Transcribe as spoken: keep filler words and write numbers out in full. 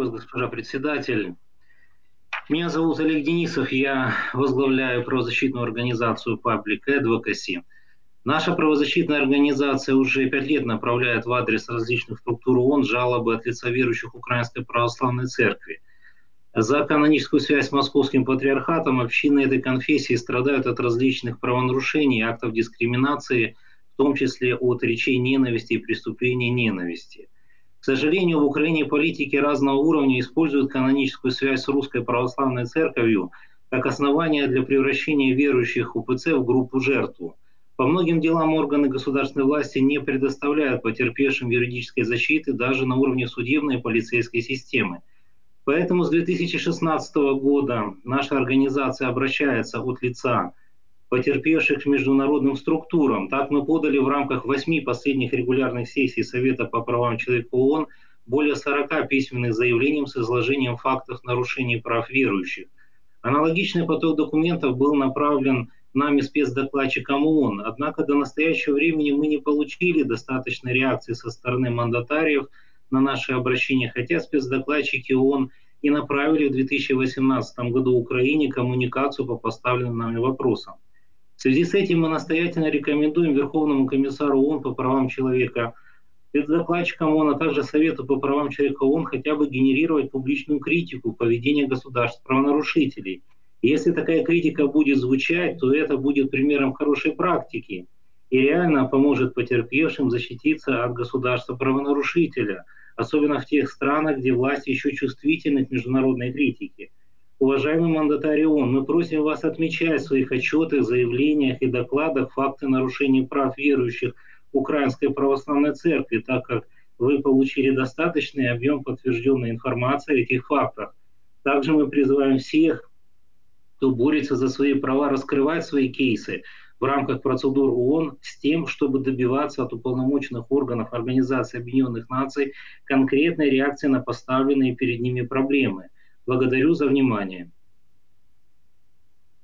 вас, госпожа председатель. Меня зовут Олег Денисов, я возглавляю правозащитную организацию Public Advocacy. Наша правозащитная организация уже пять лет направляет в адрес различных структур ООН жалобы от лица верующих Украинской Православной Церкви. За каноническую связь с Московским Патриархатом общины этой конфессии страдают от различных правонарушений, актов дискриминации, в том числе от речей ненависти и преступлений ненависти. К сожалению, в Украине политики разного уровня используют каноническую связь с Русской Православной Церковью как основание для превращения верующих УПЦ в группу жертву. По многим делам органы государственной власти не предоставляют потерпевшим юридической защиты даже на уровне судебной и полицейской системы. Поэтому с две тысячи шестнадцатого года наша организация обращается от лица потерпевших к международным структурам. Так мы подали в рамках восьми последних регулярных сессий Совета по правам человека ООН более сорока письменных заявлений с изложением фактов нарушений прав верующих. Аналогичный поток документов был направлен нами спецдокладчиком ООН, однако до настоящего времени мы не получили достаточной реакции со стороны мандатариев на наши обращения, хотя спецдокладчики ООН и направили в две тысячи восемнадцатом году Украине коммуникацию по поставленным нами вопросам. В связи с этим мы настоятельно рекомендуем Верховному комиссару ООН по правам человека, спецдокладчикам ООН, а также Совету по правам человека ООН хотя бы генерировать публичную критику поведения государств-правонарушителей. И если такая критика будет звучать, то это будет примером хорошей практики и реально поможет потерпевшим защититься от государства-правонарушителя, особенно в тех странах, где власть еще чувствительны к международной критике. Уважаемый мандатарий ООН, мы просим вас отмечать в своих отчетах, заявлениях и докладах факты нарушений прав верующих Украинской Православной Церкви, так как вы получили достаточный объем подтвержденной информации о этих фактах. Также мы призываем всех, кто борется за свои права, раскрывать свои кейсы в рамках процедур ООН с тем, чтобы добиваться от уполномоченных органов Организации Объединенных Наций конкретной реакции на поставленные перед ними проблемы. Благодарю за внимание.